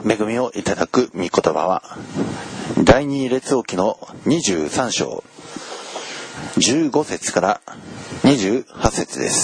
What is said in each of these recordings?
恵みをいただく御言葉は第二列王記の23章15節から28節です。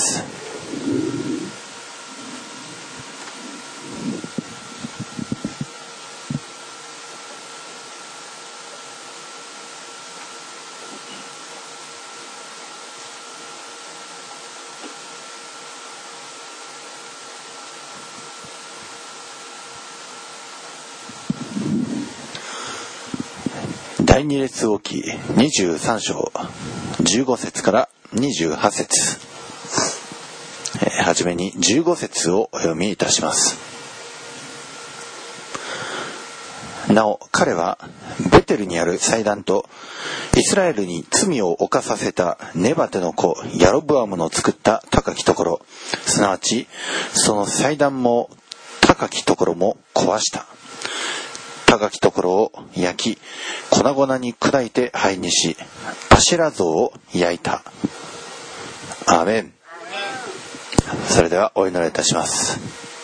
第二列王記23章15節から28節、はじめに15節をお読みいたします。なお彼はベテルにある祭壇とイスラエルに罪を犯させたネバテの子ヤロブアムの作った高きところ、すなわちその祭壇も高きところも壊した。高きところを焼き粉々に砕いて灰にし、アシェラ像を焼いた。アーメン。それではお祈りいたします。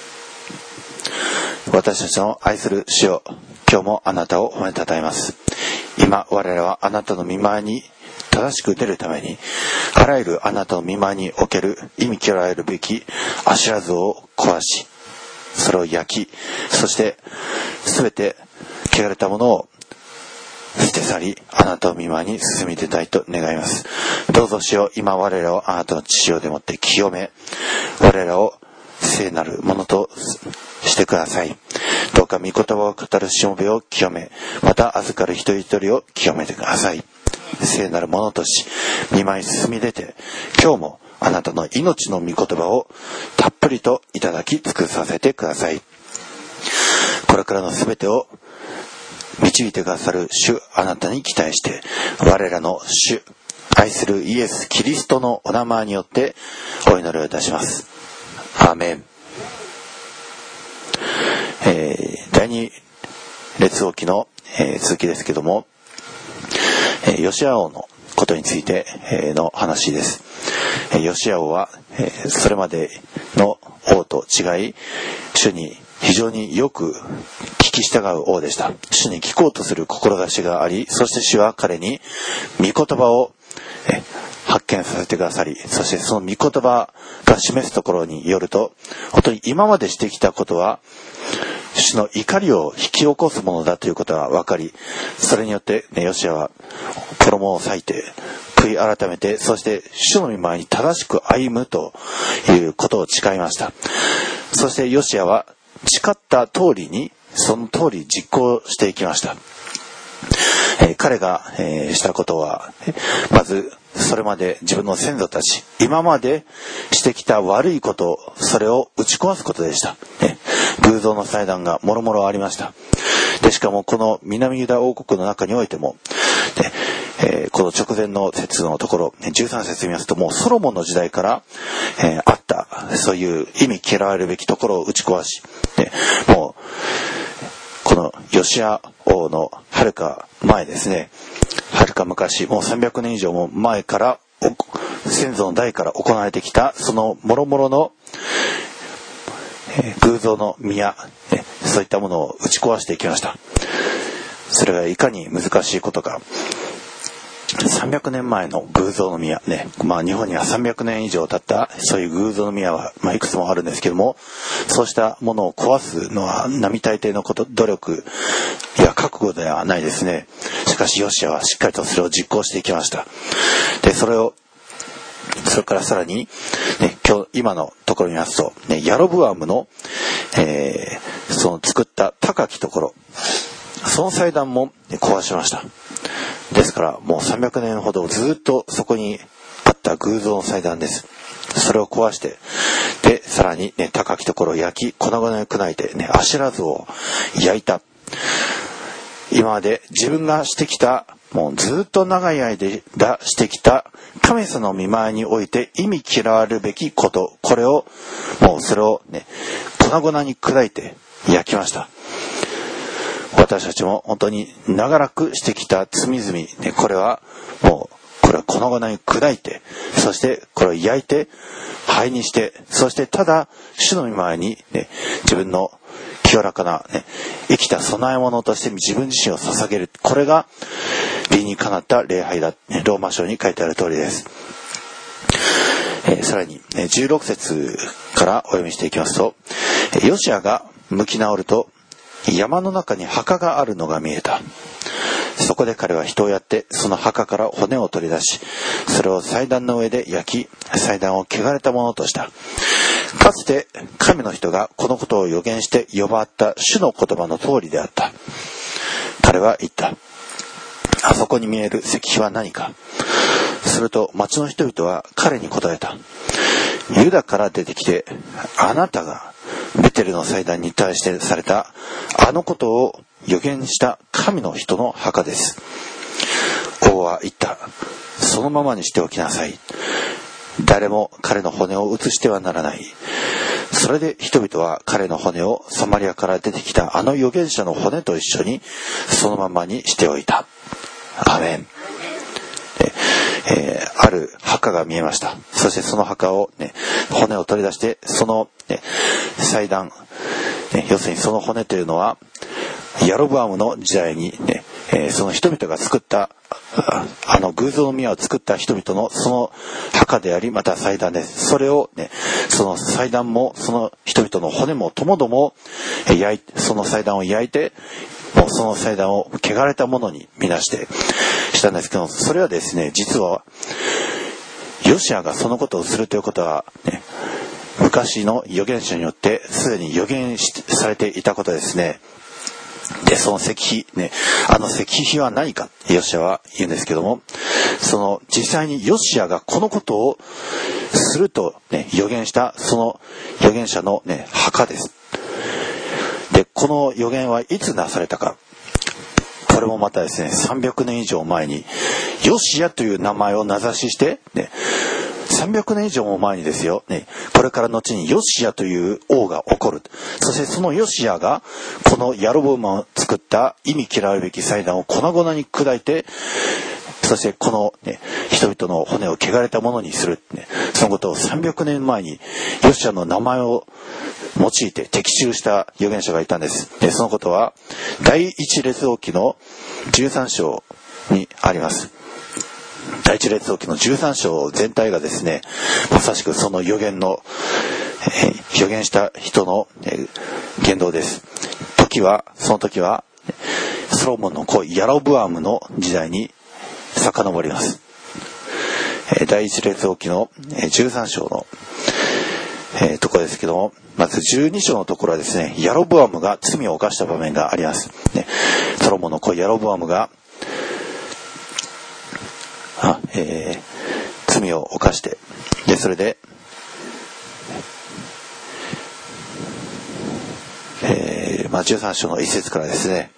私たちの愛する主よ、今日もあなたを褒めたたえます。今我々はあなたの御前に正しく出るために、あらゆるあなたの御前における忌み嫌われるべきアシェラ像を壊し、それを焼き、そしてすべて汚れたものを捨て去り、あなたの御前に進み出たいと願います。どうぞ主よ、今我らをあなたの血潮でもって清め、我らを聖なるものとしてください。どうか御言葉を語るしもべを清め、また預かる一人一人を清めてください。聖なるものとし、御前に進み出て、今日もあなたの命の御言葉をたっぷりといただき尽くさせてください。これからのすべてを導いてくださる主あなたに期待して、我らの主愛するイエス・キリストのお名前によってお祈りをいたします。アーメン。第二列王記の、続きですけども、ヨシア王のことについて、の話です。ヨシア王は、それまでの王と違い、主に非常によく聞き従う王でした。主に聞こうとする志があり、そして主は彼に御言葉を発見させてくださり、そしてその御言葉が示すところによると、本当に今までしてきたことは主の怒りを引き起こすものだということが分かり、それによって、ヨシアは衣を裂いて悔い改めて、そして主の御前に正しく歩むということを誓いました。そしてヨシアは誓った通りにその通り実行していきました。彼が、したことは、まずそれまで自分の先祖たち、今までしてきた悪いこと、それを打ち壊すことでした。偶像の祭壇がもろもろありました。でしかもこの南ユダ王国の中においても、この直前の節のところ13節見ますと、もうソロモンの時代から、あったそういう忌み嫌われるべきところを打ち壊し、もうこのヨシア王のはるか前ですね、はるか昔、もう300年以上も前から先祖の代から行われてきたその諸々の偶像の宮、そういったものを打ち壊していきました。それがいかに難しいことか。300年前の偶像の宮ね、日本には300年以上経ったそういう偶像の宮は、いくつもあるんですけども、そうしたものを壊すのは並大抵のこと、努力や覚悟ではないですね。しかしヨシアはしっかりとそれを実行していきました。でそれからさらに、今のところに見ますと、ヤロブアムの、その作った高きところ、その祭壇も壊しました。ですからもう300年ほどずっとそこにあった偶像の祭壇です。それを壊して、でさらに、高きところを焼き粉々に砕いて、アシェラ像を焼いた。今まで自分がしてきた、もうずっと長い間してきた神様の御前において忌み嫌われるべきこと、これをもうそれを粉々に砕いて焼きました。私たちも本当に長らくしてきた罪々、これは粉々に砕いて、そしてこれを焼いて灰にして、そしてただ主の御前に、自分の清らかな、生きた供え物として自分自身を捧げる。これが理にかなった礼拝だ。ローマ書に書いてある通りです。さらに16節からお読みしていきますと、ヨシアが向き直ると山の中に墓があるのが見えた。そこで彼は人をやってその墓から骨を取り出し、それを祭壇の上で焼き、祭壇を汚れたものとした。かつて神の人がこのことを予言して呼ばわった主の言葉の通りであった。彼は言った。あそこに見える石碑は何か。すると町の人々は彼に答えた。ユダから出てきて、あなたがベテルの祭壇に対してされたあのことを予言した神の人の墓です。王は言った。そのままにしておきなさい。誰も彼の骨を移してはならない。それで人々は彼の骨をサマリアから出てきたあの預言者の骨と一緒にそのままにしておいた。アーメン。ある墓が見えました。そしてその墓を、骨を取り出して、その、祭壇、要するにその骨というのはヤロブアムの時代に、その人々が作ったあの偶像の宮を作った人々のその墓であり、また祭壇です。それをその祭壇もその人々の骨もともども焼いて、その祭壇を焼いて、もうその祭壇を汚れたものに見なしてしたんですけど、それはですね、実はヨシアがそのことをするということは、昔の預言者によってすでに預言されていたことですね。で、その石碑、あの石碑は何か、ヨシアは言うんですけども、その実際にヨシアがこのことをすると、預言したその預言者の、墓です。で、この預言はいつなされたか。これもまたですね、300年以上前にヨシアという名前を名指しして、300年以上も前にですよ、これから後にヨシアという王が起こる。そしてそのヨシアがこのヤロボアムを作った忌み嫌われるべき祭壇を粉々に砕いて、そしてこの、人々の骨を汚れたものにする、そのことを300年前にヨシアの名前を用いて的中した預言者がいたんです。で、そのことは第一列王記の13章にあります。第一列王記の13章全体がですね、まさしくその預言した人の言動です。その時はソロモンの子ヤロブアムの時代に遡ります。第一列王記の13章のところですけども、まず12章のところはですね、ヤロブアムが罪を犯した場面があります。ソロモンの子ヤロブアムが罪を犯して、でそれで、13章の一節からですね、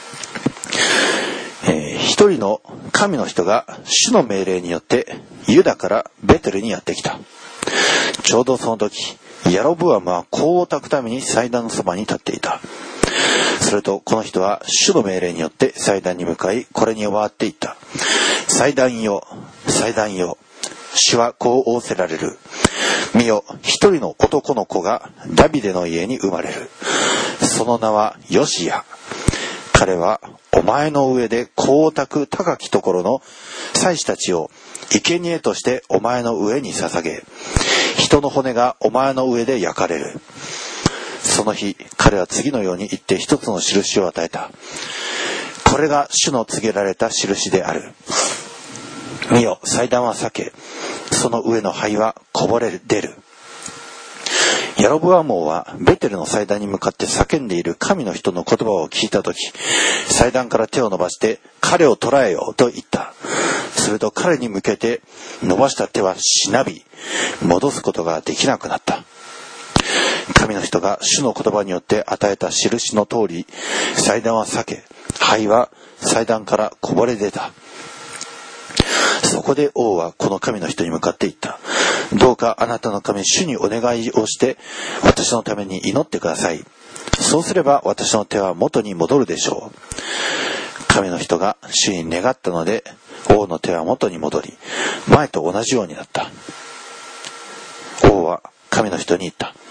一人の神の人が主の命令によってユダからベテルにやってきた。ちょうどその時ヤロブアムは香を焚くために祭壇のそばに立っていた。するとこの人は主の命令によって祭壇に向かい、これに呼ばわっていった。祭壇よ、祭壇よ、主はこう仰せられる。見よ、一人の男の子がダビデの家に生まれる。その名はヨシア。彼はお前の上で香を焚く高きところの祭司たちを生贄としてお前の上に捧げ、人の骨がお前の上で焼かれる。その日、彼は次のように言って一つの印を与えた。これが主の告げられた印である。見よ、祭壇は裂け、その上の灰はこぼれ出る。ヤロブアム王はベテルの祭壇に向かって叫んでいる神の人の言葉を聞いたとき、祭壇から手を伸ばして彼を捕らえよと言った。すると彼に向けて伸ばした手はしなび、戻すことができなくなった。神の人が主の言葉によって与えた印の通り、祭壇は裂け、灰は祭壇からこぼれ出た。そこで王はこの神の人に向かって言った。どうかあなたの神主にお願いをして私のために祈ってください。そうすれば私の手は元に戻るでしょう。神の人が主に願ったので王の手は元に戻り、前と同じようになった。王は神の人に言った。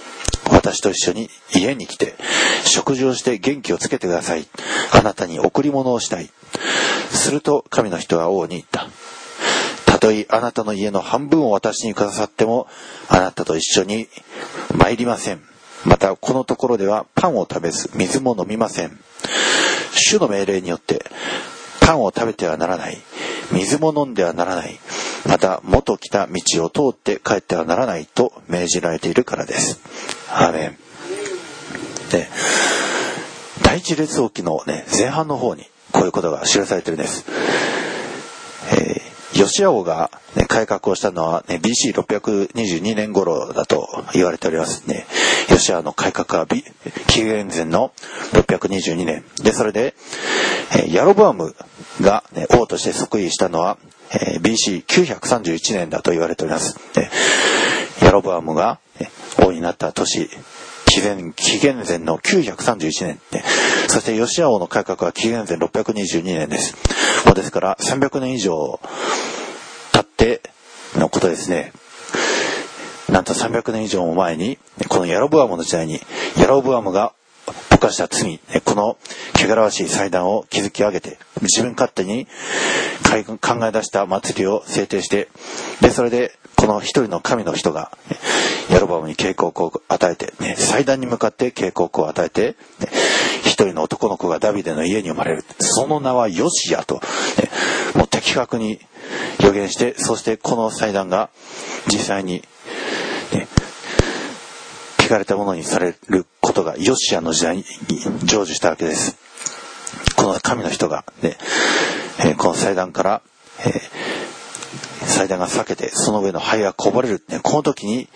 私と一緒に家に来て食事をして元気をつけてください。あなたに贈り物をしたい。すると神の人は王に言った。たとえあなたの家の半分を私にくださってもあなたと一緒に参りません。またこのところではパンを食べず水も飲みません。主の命令によってパンを食べてはならない、水も飲んではならない、また元来た道を通って帰ってはならないと命じられているからです。アーメン。で、第一列王記の前半の方にこういうことが記されているんです。ヨシア王が、改革をしたのは、BC622 年頃だと言われておりますね。ヨシアの改革は紀元前の622年で、それで、ヤロブアムが、王として即位したのは、BC931 年だと言われております。ヤロブアムが、王になった年、紀元前の931年、そしてヨシア王の改革は紀元前622年です。もうですから300年以上経ってのことですね。なんと300年以上も前にこのヤロブアムの時代にヤロブアムが犯した罪、この汚らわしい祭壇を築き上げて自分勝手に考え出した祭りを制定して、でそれでこの一人の神の人がヤロブアムに警告を与えて、祭壇に向かって警告を与えて、一人の男の子がダビデの家に生まれる。その名はヨシアと、もう的確に予言して、そしてこの祭壇が実際に、汚れたものにされることがヨシアの時代に成就したわけです。この神の人が、この祭壇から、祭壇が裂けてその上の灰がこぼれる、この時に、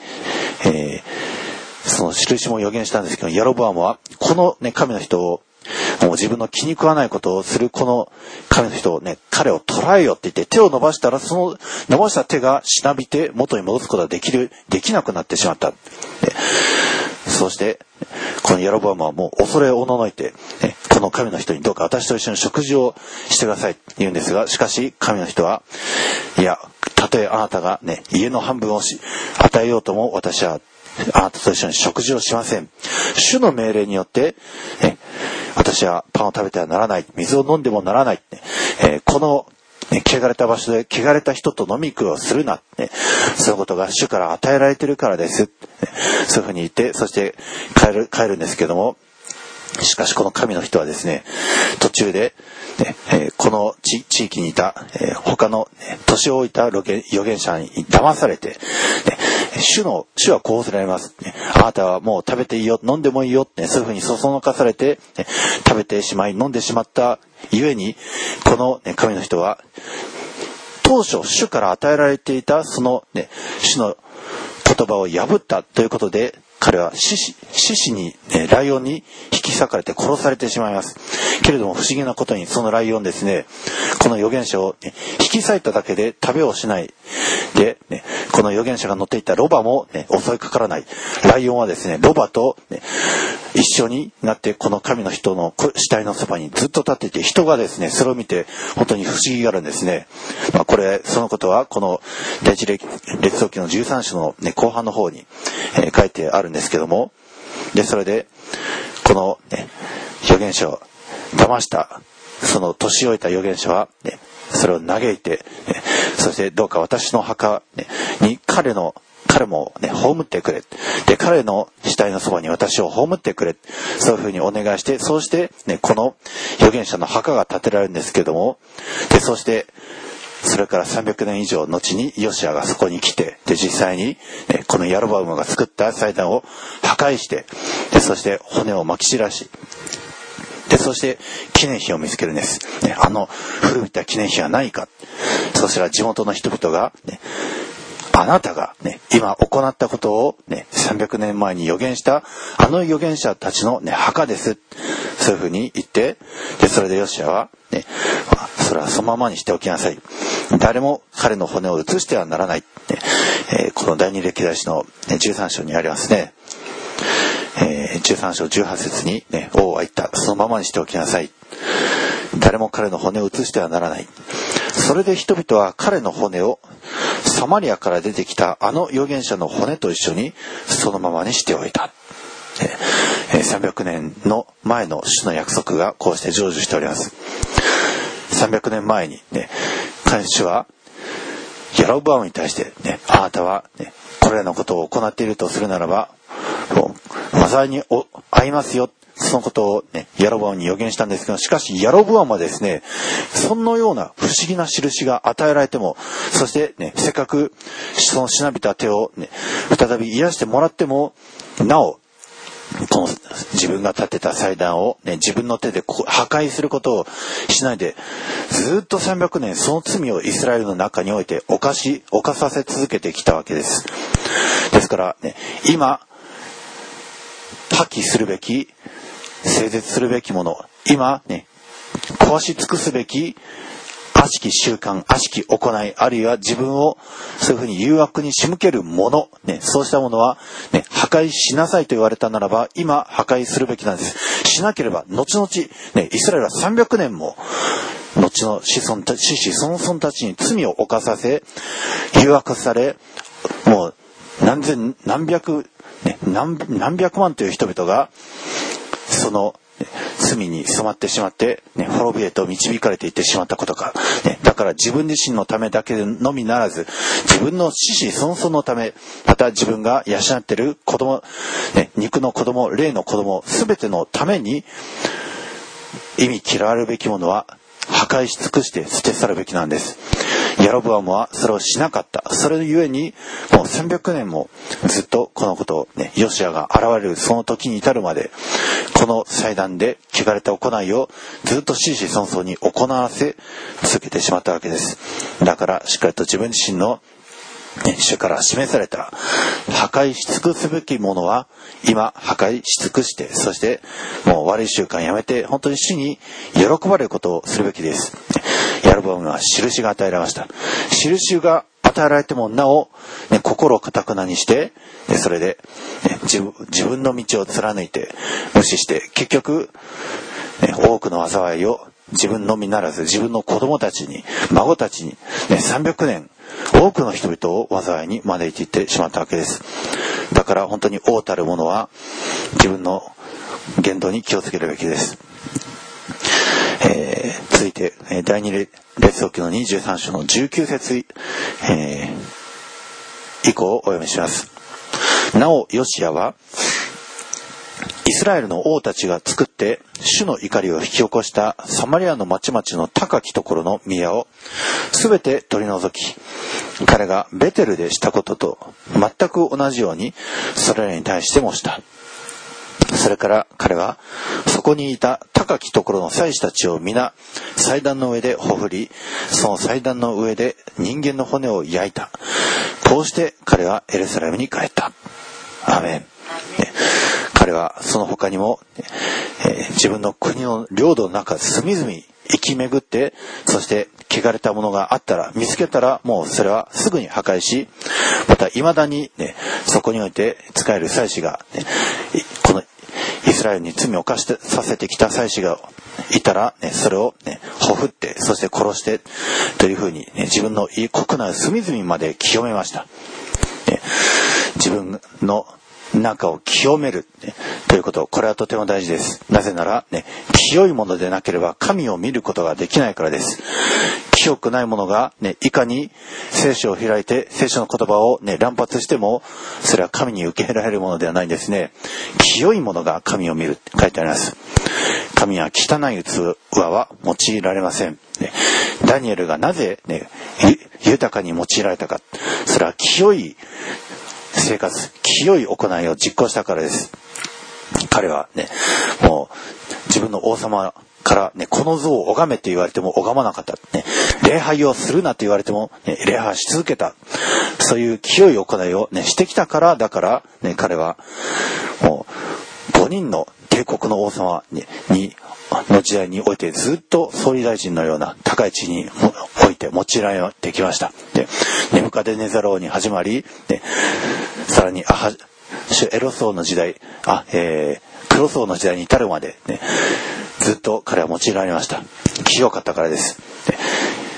その印も予言したんですけど、ヤロブアムはこの、神の人をもう自分の気に食わないことをするこの神の人を彼を捕らえよって言って手を伸ばしたら、その伸ばした手がしなびて元に戻すことができなくなってしまった。そしてこのヤロブアムはもう恐れおののいて、この神の人にどうか私と一緒に食事をしてくださいって言うんですが、しかし神の人は、いや、たとえあなたが家の半分を与えようとも私はあなたと一緒に食事をしません。主の命令によって、私はパンを食べてはならない、水を飲んでもならない、この汚れた場所で汚れた人と飲み食いをするな、そういうことが主から与えられているからです、そういうふうに言って、そして帰るんですけども、しかしこの神の人はですね、途中で、この地域にいた、他の、年老いた預言者に騙されて、主はこうされます、あなたはもう食べていいよ、飲んでもいいよ、そういうふうにそそのかされて、食べてしまい飲んでしまったゆえに、この、神の人は当初主から与えられていたその、主の言葉を破ったということで、彼は獅子に、ライオンに引き裂かれて殺されてしまいます。けれども不思議なことに、そのライオンですね、この預言者を、引き裂いただけで食べをしないで、この預言者が乗っていたロバも、襲いかからない。ライオンはですね、ロバと、一緒になってこの神の人の死体のそばにずっと立っていて、人がですねそれを見て本当に不思議があるんですね。これそのことはこの第一列王記の13章の、後半の方に、書いてあるんですけども、でそれでこの、預言者を騙したその年老いた預言者は、それを嘆いて、そしてどうか私の墓、に彼も葬ってくれ。で、彼の死体のそばに私を葬ってくれ。そういうふうにお願いして、そうして、この預言者の墓が建てられるんですけども、で、そして、それから300年以上後にヨシアがそこに来て、で、実際に、このヤロブアムが作った祭壇を破壊して、で、そして骨をまき散らし、で、そして記念碑を見つけるんです。古びた記念碑はないか。そしたら地元の人々が、あなたが今行ったことを300年前に預言したあの預言者たちの墓です。そういうふうに言って、でそれでヨシアはそれはそのままにしておきなさい。誰も彼の骨を移してはならない。この第二歴代史の13章にありますね。13章18節に王は言った。そのままにしておきなさい。誰も彼の骨を移してはならない。それで人々は彼の骨をサマリアから出てきたあの預言者の骨と一緒にそのままにしておいた。 300年の前の主の約束がこうして成就しております。300年前にね、主はヤロブアムに対してね、あなたはね、これらのことを行っているとするならば、災いに遭いますよ。そのことをね、ヤロブアムに予言したんですけど、しかしヤロブアムはですね、そのような不思議な印が与えられても、そしてね、せっかくそのしなびた手をね、再び癒してもらっても、なおこの自分が建てた祭壇を、ね、自分の手で破壊することをしないで、ずっと300年その罪をイスラエルの中において犯させ続けてきたわけです。ですからね、今破棄するべき、整絶するべきもの、今ね、壊し尽くすべき悪しき習慣、悪しき行い、あるいは自分をそういうふうに誘惑に仕向けるもの、ね、そうしたものは、ね、破壊しなさいと言われたならば、今破壊するべきなんです。しなければ、後々、ね、イスラエルは300年も、後の子孫たちに罪を犯させ、誘惑され、もう何百万という人々が、その罪に染まってしまって、ね、滅びへと導かれていってしまったことか、ね、だから自分自身のためだけのみならず、自分の子々孫々のため、また自分が養っている子供、ね、肉の子供、霊の子供、すべてのために忌み嫌われるべきものは破壊し尽くして捨て去るべきなんです。ヤロブアムはそれをしなかった。それゆえにもう300年もずっとこのことをね、ヨシアが現れるその時に至るまで、この祭壇で汚れた行いをずっと子々孫々に行わせ続けてしまったわけです。だからしっかりと自分自身の主から示された破壊し尽くすべきものは今破壊し尽くして、そしてもう悪い習慣やめて本当に主に喜ばれることをするべきです。ヤロブアムは印が与えられました。印が与えられてもなお、ね、心を堅くなにして、ね、それで、ね、自分の道を貫いて無視して、結局、ね、多くの災いを自分のみならず自分の子供たちに孫たちに、ね、300年多くの人々を災いに招いていってしまったわけです。だから本当に王たる者は自分の言動に気をつけるべきです。続いて第二列王記の23章の19節、以降をお読みします。なおヨシアはイスラエルの王たちが作って主の怒りを引き起こしたサマリアの町々の高きところの宮をすべて取り除き、彼がベテルでしたことと全く同じようにそれらに対してもした。それから彼はそこにいた高きところの祭司たちを皆祭壇の上でほふり、その祭壇の上で人間の骨を焼いた。こうして彼はエルサレムに帰った。アーメン。彼はその他にも、自分の国の領土の中隅々生き巡って、そして汚れたものがあったら見つけたらもうそれはすぐに破壊し、また未だに、ね、そこにおいて使える祭司が、ね、このイスラエルに罪を犯させてきた祭司がいたら、ね、それを、ね、ほふってそして殺してというふうに、ね、自分の国内隅々まで清めました。ね、自分の中を清める、ね、ということ、これはとても大事です。なぜなら、ね、清いものでなければ神を見ることができないからです。清くないものが、ね、いかに聖書を開いて聖書の言葉を、ね、乱発してもそれは神に受け入れられるものではないんですね。清いものが神を見るって書いてあります。神は汚い器は用いられません、ね、ダニエルがなぜ、ね、豊かに用いられたか、それは清い生活、清い行いを実行したからです。彼はね、もう自分の王様からね、この像を拝めって言われても拝まなかった、ね、礼拝をするなと言われても、ね、礼拝し続けた、そういう清い行いを、ね、してきたから、だから、ね、彼はもう5人の帝国の王様の時代においてずっと総理大臣のような高い地位において用いられてきました。で、ネブカデネザル王に始まり、でさらにエロソーの時代、クロソーの時代に至るまで、ね、ずっと彼は用いられました。清かったからです。で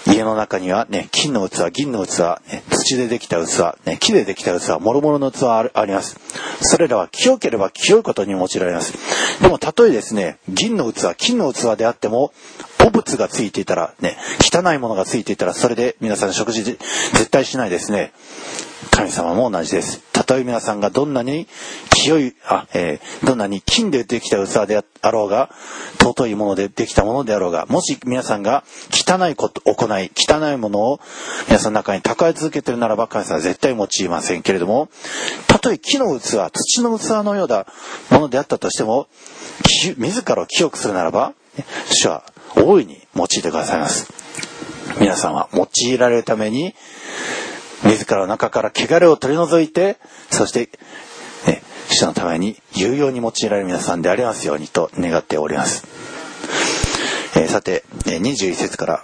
家の中にはね、金の器、銀の器、ね、土でできた器、ね、木でできた器、もろもろの器あります。それらは清ければ清いことに用いられます。でもたとえですね、銀の器、金の器であっても、汚物がついていたらね、汚いものがついていたら、それで皆さん食事絶対しないですね。神様も同じです。たとえ皆さんがどんなにどんなに金でできた器であろうが、尊いものでできたものであろうが、もし皆さんが汚いこと行い、汚いものを皆さんの中に蓄え続けているならば、神様は絶対用いませんけれども、たとえ木の器、土の器のようなものであったとしても、自らを清くするならば、主は大いに用いてくださいます。皆さんは用いられるために、自らの中から汚れを取り除いて、そして、主のために有用に用いられる皆さんでありますようにと願っております。さて、21節から、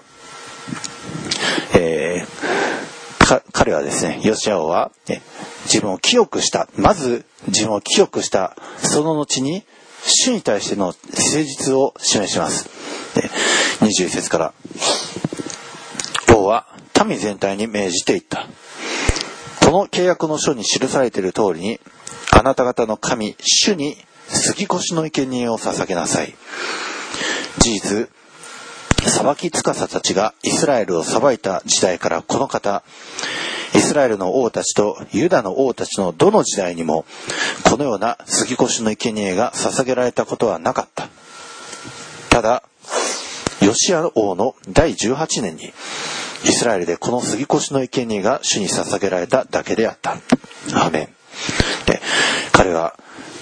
彼はですね、ヨシア王は、自分を清くした。まず自分を清くした。その後に、主に対しての誠実を示します。21節から、王は民全体に命じていった。この契約の書に記されている通りに、あなた方の神、主に杉越の生贄を捧げなさい。事実、裁き司たちがイスラエルを裁いた時代からこの方、イスラエルの王たちとユダの王たちのどの時代にも、このような杉越の生贄が捧げられたことはなかった。ただ、ヨシア王の第18年に、イスラエルでこの杉越の生贄が主に捧げられただけであった。アーメン。で、彼は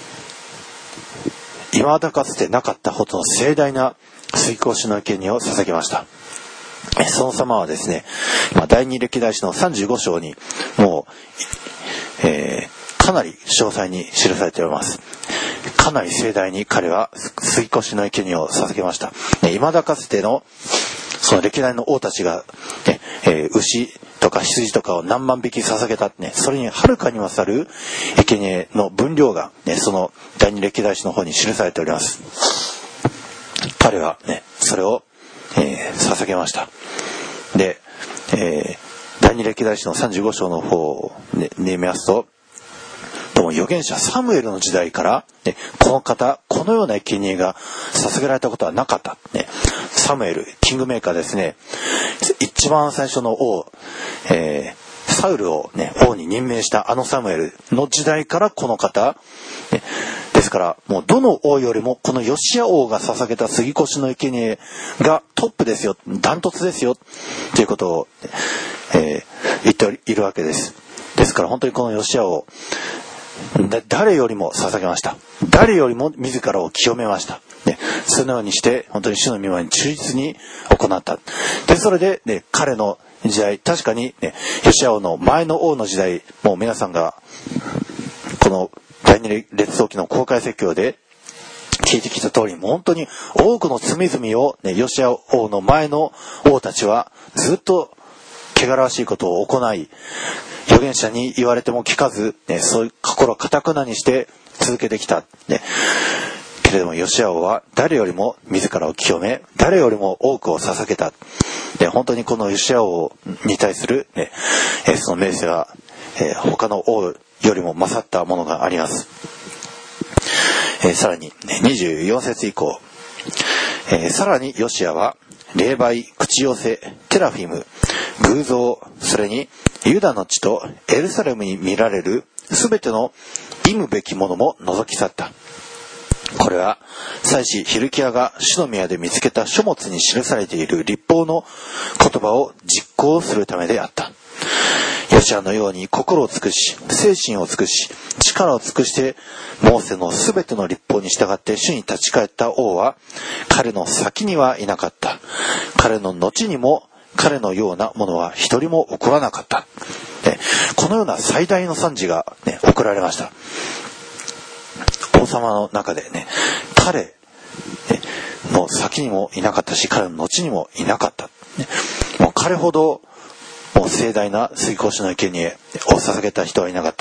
未だかつてなかったほどの盛大な杉越の生贄を捧げました。その様はですね、第二歴代史の35章にもう、かなり詳細に記されております。かなり盛大に彼は杉越の生贄を捧げました。未だかつてのその歴代の王たちが、牛とか羊とかを何万匹捧げた、それにはるかに勝る生贄の分量が、その第二歴代史の方に記されております。彼は、それを、捧げました。で、第二歴代史の35章の方を、見ますと、預言者サムエルの時代から、この方、このような生贄が捧げられたことはなかった。サムエル、キングメーカーですね。一番最初の王、サウルを、王に任命したあのサムエルの時代からこの方、ですから、もうどの王よりもこのヨシア王が捧げた杉越の生贄がトップですよ、ダントツですよ、ということを、言っているわけです。ですから本当にこのヨシア王、誰よりも捧げました。誰よりも自らを清めました。そのようにして本当に主の御前に忠実に行った。で、それで、彼の時代、確かに、ヨシア王の前の王の時代、もう皆さんがこの第二列王記の公開説教で聞いてきた通り、本当に多くの罪々を、ヨシア王の前の王たちはずっと汚らわしいことを行い、預言者に言われても聞かず、そういう心を堅くなにして続けてきた。けれどもヨシア王は誰よりも自らを清め、誰よりも多くを捧げた。本当にこのヨシア王に対する、その名声は、他の王よりも勝ったものがあります。さらに、24節以降、さらにヨシアは霊媒、口寄せ、テラフィム、偶像、それにユダの地とエルサレムに見られるすべての忌むべきものも除き去った。これは祭司ヒルキヤが主の宮で見つけた書物に記されている律法の言葉を実行するためであった。ヨシアのように心を尽くし、精神を尽くし、力を尽くしてモーセのすべての律法に従って主に立ち返った王は彼の先にはいなかった。彼の後にも彼のようなものは一人も起こらなかった。このような最大の賛辞が、送られました。王様の中で彼の先にもいなかったし、彼の後にもいなかった。もう彼ほどもう盛大な杉越の生贄を捧げた人はいなかった。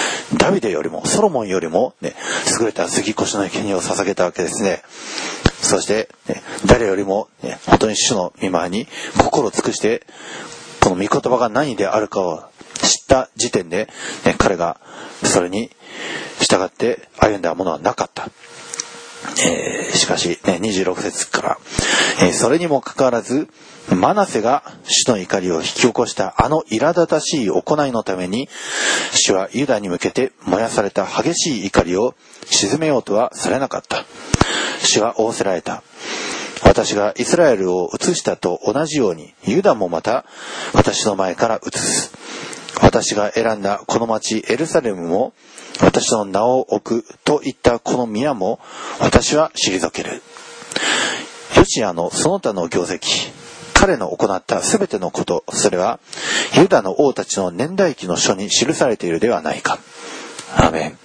ダビデよりもソロモンよりも、優れた杉越の生贄を捧げたわけですね。 そして誰よりも本当に主の御前に心を尽くして、この御言葉が何であるかを知った時点で、彼がそれに従って歩んだものはなかった。しかし、26節から、それにもかかわらずマナセが主の怒りを引き起こしたあの苛立たしい行いのために、主はユダに向けて燃やされた激しい怒りを鎮めようとはされなかった。主は仰せられた。私がイスラエルを移したと同じように、ユダもまた私の前から移す。私が選んだこの町エルサレムも、私の名を置くといったこの宮も私は退ける。ヨシアのその他の業績、彼の行ったすべてのこと、それはユダの王たちの年代記の書に記されているではないか。アーメン。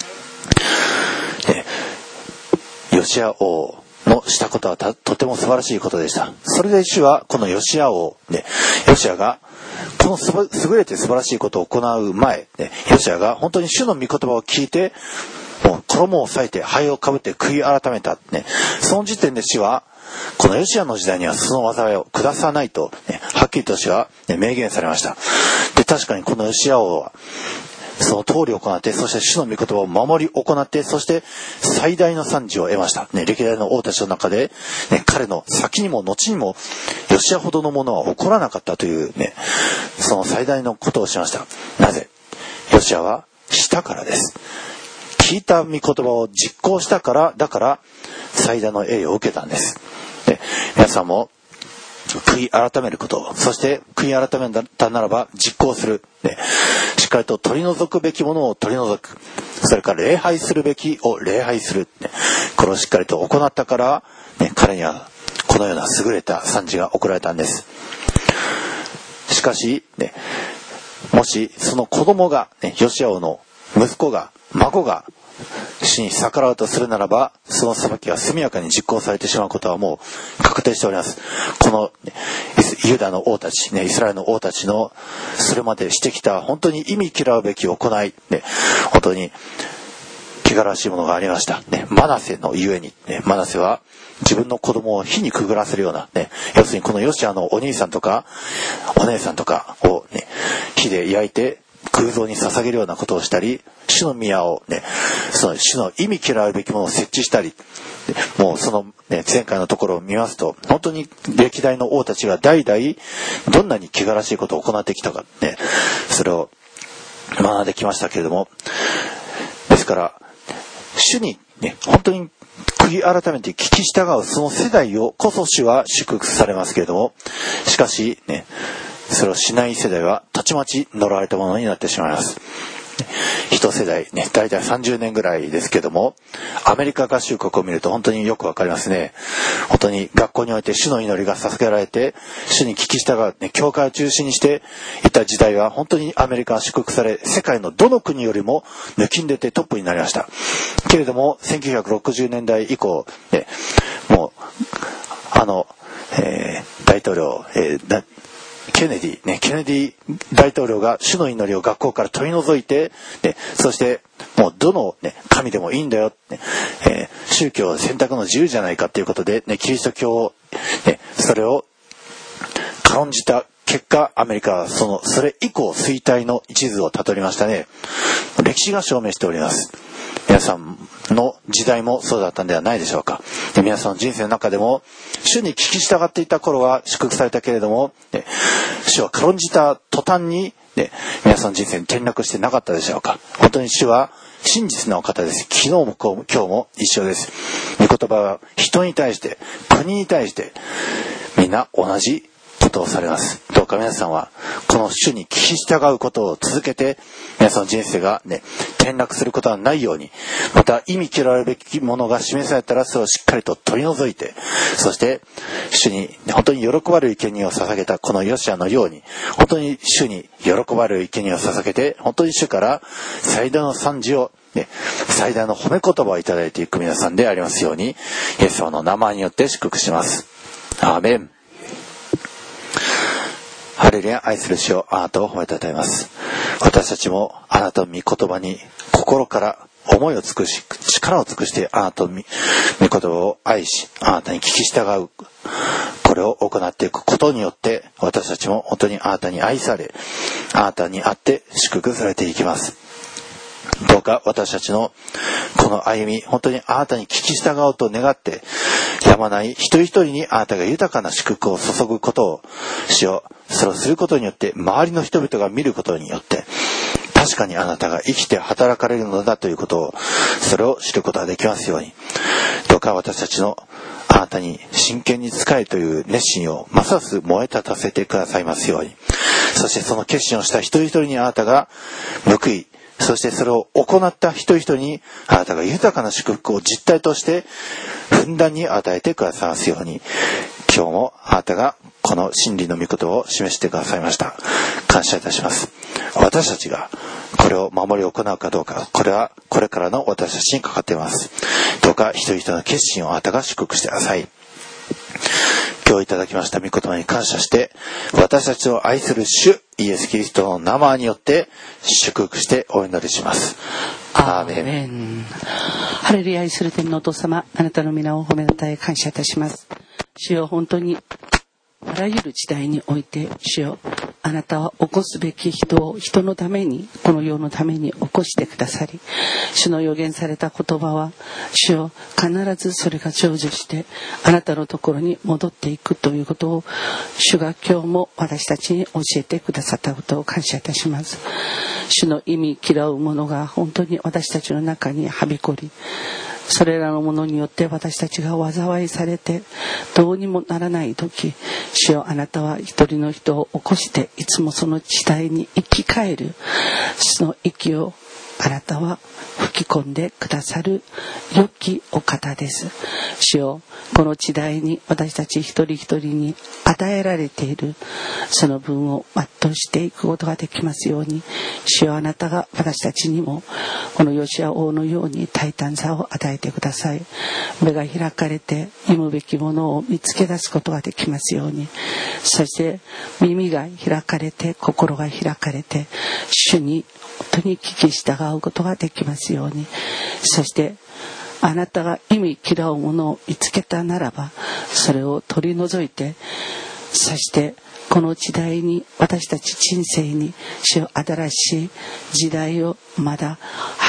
ヨシア王のしたことはとても素晴らしいことでした。それで主はこのヨシア王、ヨシアがこの優れて素晴らしいことを行う前、ヨシアが本当に主の御言葉を聞いて、もう衣を裂いて灰をかぶって悔い改めた、その時点で主はこのヨシアの時代にはその災いを下さないと、はっきりと主は、明言されました。で、確かにこのヨシア王はその通り行って、そして主の御言葉を守り行って、そして最大の賛辞を得ました。歴代の王たちの中で、彼の先にも後にもヨシアほどのものは起こらなかったというその最大のことをしました。なぜ？ヨシアはしたからです。聞いた御言葉を実行したから、だから最大の栄誉を受けたんです。皆さんも悔い改めること、そして悔い改めたならば実行する、しっかりと取り除くべきものを取り除く、それから礼拝するべきを礼拝する、これをしっかりと行ったから、彼にはこのような優れた賛辞が贈られたんです。しかし、もしその子供が、ヨシア王の息子が、孫が死に逆らうとするならば、その裁きは速やかに実行されてしまうことはもう確定しております。このユダの王たち、イスラエルの王たちのそれまでしてきた本当に意味嫌うべき行い、本当に汚らしいものがありました。マナセのゆえに、マナセは自分の子供を火にくぐらせるような、要するにこのヨシアのお兄さんとかお姉さんとかを、火で焼いて偶像に捧げるようなことをしたり、主の宮をその主の意味嫌うべきものを設置したり、もうその前回のところを見ますと、本当に歴代の王たちが代々どんなに汚らしいことを行ってきたか、それを学んできましたけれども、ですから主に本当に悔い改めて聞き従うその世代をこそ主は祝福されますけれども、しかしそれをしない世代はたちまち呪われたものになってしまいます。一世代大体30年ぐらいですけども、アメリカ合衆国を見ると本当によくわかりますね。本当に学校において主の祈りが捧げられて、主に聞き従う、教会を中心にしていた時代は本当にアメリカは祝福され、世界のどの国よりも抜きんでてトップになりました。けれども1960年代以降、もう大統領、ケネディ大統領が主の祈りを学校から取り除いて、そしてもうどの、神でもいいんだよ、宗教選択の自由じゃないかということで、キリスト教を、それを軽んじた結果、アメリカはそれ以降衰退の一途をたどりましたね。歴史が証明しております。皆さんの時代もそうだったんではないでしょうか。皆さんの人生の中でも主に聞き従っていた頃は祝福されたけれども、主は軽んじた途端に、皆さんの人生に転落してなかったでしょうか。本当に主は真実なお方です。昨日も今日も一緒です。御言葉は人に対して国に対してみんな同じことをされます。どうか皆さんはこの主に聞き従うことを続けて、皆さんの人生が転落することはないように、また意味嫌われるべきものが示されたらそれをしっかりと取り除いて、そして主に本当に喜ばれる生贄を捧げたこのヨシアのように、本当に主に喜ばれる生贄を捧げて、本当に主から最大の賛辞を、最大の褒め言葉をいただいていく皆さんでありますように、イエス様の名前によって祝福します。アーメン。ハレルヤ。愛する主よ、あなたを褒めたたえます。私たちもあなたの御言葉に心から思いを尽くし力を尽くしてあなたの御言葉を愛し、あなたに聞き従う、これを行っていくことによって、私たちも本当にあなたに愛され、あなたにあって祝福されていきます。どうか私たちのこの歩み、本当にあなたに聞き従おうと願ってやまない一人一人にあなたが豊かな祝福を注ぐことを、主よ、それをすることによって周りの人々が見ることによって、確かにあなたが生きて働かれるのだということを、それを知ることができますように、どうか私たちのあなたに真剣に仕えるという熱心をますます燃え立たせてくださいますように。そしてその決心をした一人一人にあなたが報い、そしてそれを行った一人一人にあなたが豊かな祝福を実体としてふんだんに与えてくださいますように、今日もあなたがこの真理の御言葉を示してくださいました。感謝いたします。私たちがこれを守り行うかどうか、これはこれからの私たちにかかっています。どうか一人一人の決心をあなたが祝福してください。今日いただきました御言葉に感謝して、私たちを愛する主イエスキリストの名前によって祝福してお祈りします。アーメン。 ハレルヤ。愛する天のお父様、あなたの皆を褒めたたえ感謝いたします。主よ、本当にあらゆる時代において、主よ、あなたは起こすべき人を人のために、この世のために起こしてくださり、主の予言された言葉は、主よ、必ずそれが成就してあなたのところに戻っていくということを、主が今日も私たちに教えてくださったことを感謝いたします。主の意味嫌うものが本当に私たちの中にはびこり、それらのものによって私たちが災いされてどうにもならない時、主よ、あなたは一人の人を起こしていつもその時代に生き返るその息をあなたは吹き込んでくださる良きお方です。主よ、この時代に私たち一人一人に与えられているその分を全うしていくことができますように、主よ、あなたが私たちにもこのヨシア王のように大胆さを与えてください。目が開かれて読むべきものを見つけ出すことができますように、そして耳が開かれて心が開かれて主に本当に聞き従うことができますように、そしてあなたが意味嫌うものを見つけたならばそれを取り除いて、そしてこの時代に私たち人生に主よ、新しい時代をまだ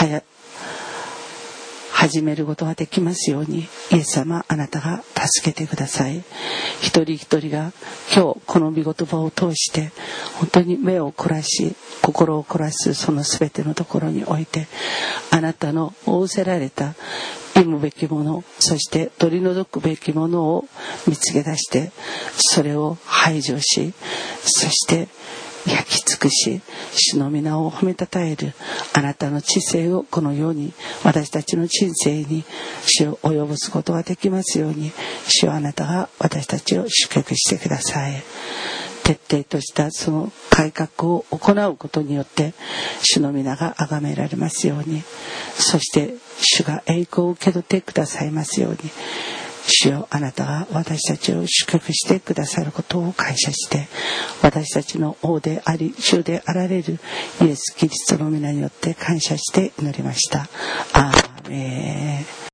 始めることができますように、イエス様、あなたが助けてください。一人一人が今日この御言葉を通して本当に目を凝らし心を凝らすその全てのところにおいて、あなたの仰せられた読むべきもの、そして取り除くべきものを見つけ出して、それを排除し、そして焼き尽くし、主の皆を褒めたたえるあなたの知性をこのように私たちの人生に主を及ぼすことができますように、主はあなたが私たちを祝福してください。徹底としたその改革を行うことによって主の皆が崇められますように、そして主が栄光を受け取ってくださいますように、主よ、あなたが私たちを祝福してくださることを感謝して、私たちの王であり主であられるイエス・キリストの皆によって感謝して祈りました。アーメン。